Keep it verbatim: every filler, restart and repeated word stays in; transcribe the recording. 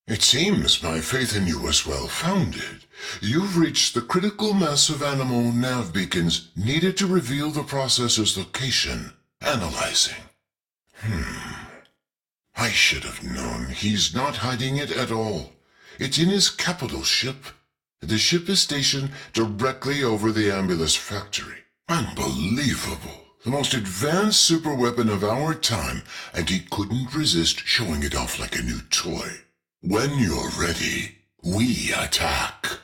It seems my faith in you was well-founded. You've reached the critical mass of animal nav beacons needed to reveal the processor's location. Analyzing. Hmm. I should have known. He's not hiding it at all. It's in his capital ship. The ship is stationed directly over the Ambulus factory. Unbelievable. The most advanced superweapon of our time, and he couldn't resist showing it off like a new toy. When you're ready, we attack.